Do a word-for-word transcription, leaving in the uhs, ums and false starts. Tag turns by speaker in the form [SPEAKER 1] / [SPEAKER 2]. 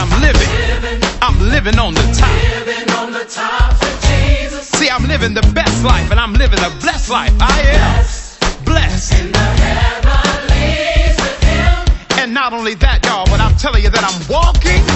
[SPEAKER 1] I'm living. I'm living on the top.
[SPEAKER 2] Living on the top with Jesus.
[SPEAKER 1] See, I'm living the best life, and I'm living a blessed life. I am blessed.
[SPEAKER 2] In the heavenlies with him.
[SPEAKER 1] And not only that, y'all, but I'm telling you that I'm walking